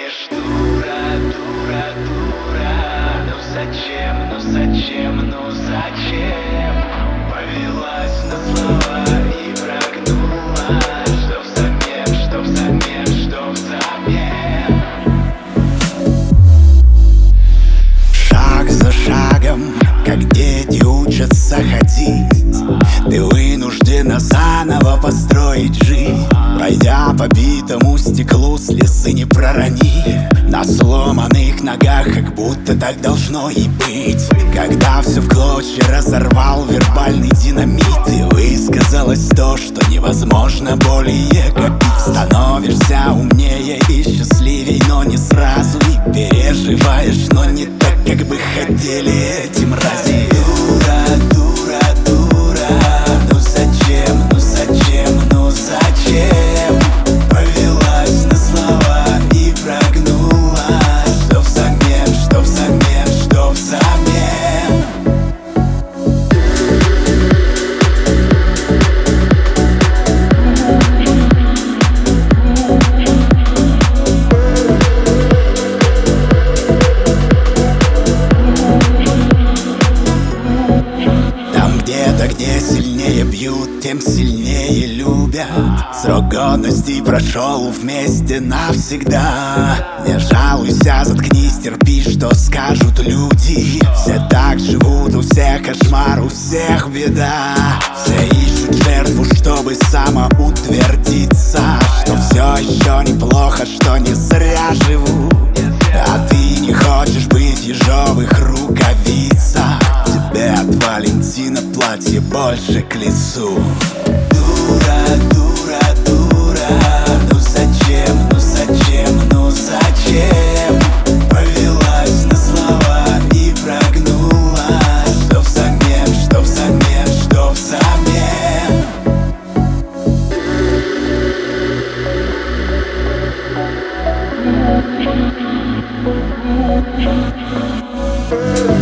говоришь, дура, дура, дура. Ну зачем, ну зачем, ну зачем повелась на слова и прогнула? Что взамен, что взамен, что взамен? Шаг за шагом, как дети учатся ходить, ты вынуждена заново построить жизнь, пройдя по битому стеклу, слезы не проронив, на сломанных ногах, как будто так должно и быть. Когда все в клочья разорвал вербальный динамит, и высказалось то, что невозможно более копить. Становишься умнее и счастливей, но не сразу, и переживаешь, но не так, как бы хотели эти мрази. Дура, дура, дура, ну зачем, ну зачем, ну зачем повелась на слова и прогнула? Что взамен, что взамен, что взамен? Где сильнее бьют, тем сильнее любят. Срок годности прошел вместе навсегда. Не жалуйся, заткнись, терпи, что скажут люди. Все так живут, у всех кошмар, у всех беда. Все ищут жертву, чтобы самоутвердиться, что все еще неплохо, что не зря живу. А ты не хочешь быть в ежовых рукавицах. Тебе от Валентина платье больше к лицу. Дура, дура, дура, ну зачем, ну зачем, ну зачем повелась на слова и прогнула? Что взамен, что взамен, что взамен?